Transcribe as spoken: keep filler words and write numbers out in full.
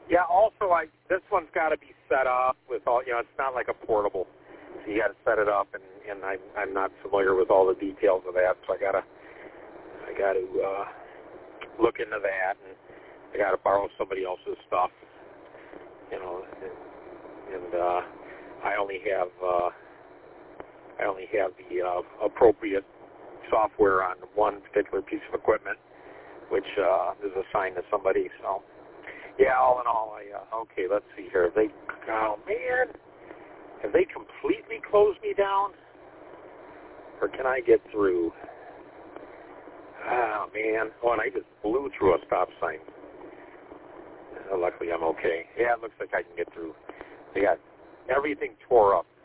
Yeah, also, I this one's got to be set up with all, you know, it's not like a portable. So you got to set it up, and, and I'm, I'm not familiar with all the details of that, so I got to I got to uh, look into that, and I got to borrow somebody else's stuff, you know, and, and uh, I only have uh, I only have the uh, appropriate software on one particular piece of equipment, which uh, is assigned to somebody. So, yeah, all in all, I uh, okay. Let's see here. They, oh man, have they completely closed me down, or can I get through? Oh man! Oh, and I just blew through a stop sign. Uh, luckily, I'm okay. Yeah, it looks like I can get through. They got everything tore up.